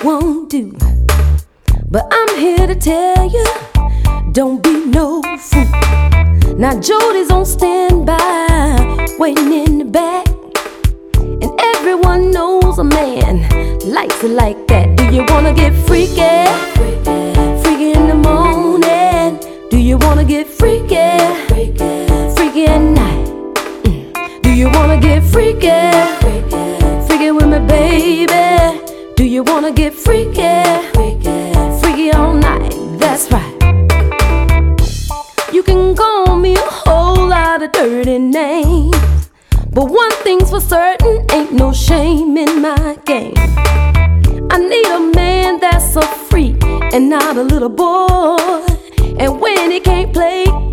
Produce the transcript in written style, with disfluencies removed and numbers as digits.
won't do. But I'm here to tell you, don't be no fool. Now Jody's on standby, waiting in the back. And everyone knows a man likes it like that. Do you wanna get freaky? Freaky in the morning. Do you wanna get freaky? Freaky at night. Do you wanna get freaky? Freaky with me, baby. Do you wanna get freaky? Freaky all night, that's right. You can call me a whole lot of dirty names, but one thing's for certain, ain't no shame in my game. I need a man that's a freak and not a little boy. And when he can't play